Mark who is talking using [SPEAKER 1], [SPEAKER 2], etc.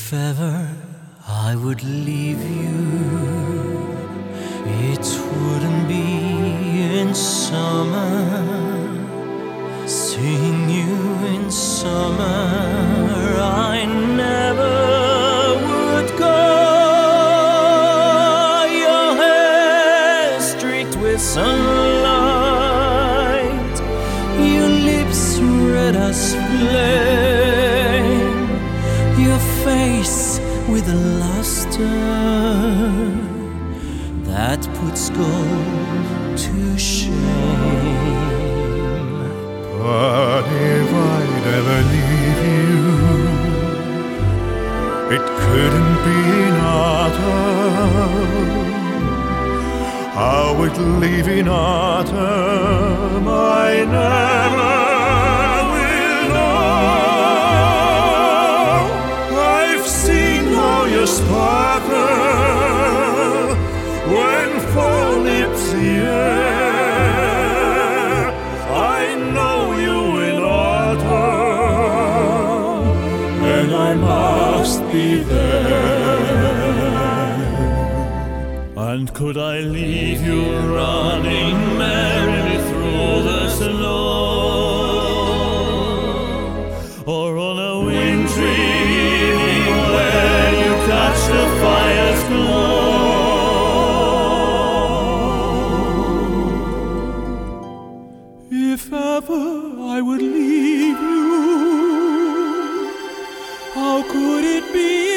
[SPEAKER 1] If ever I would leave you, it wouldn't be in summer. Seeing you in summer, I never would go. Your hair streaked with sunlight, your lips red as flame, your face with a luster that puts gold to shame.
[SPEAKER 2] But if I'd ever leave you, it couldn't be in autumn. How would leave in autumn, I never will know. I've seen how you sparkle when fall lips the air. I know you in autumn, and I must be there. And could I leave you running merrily through the snow, or on a wintry evening where you touch the fire's glow? If ever I would leave you, how could it be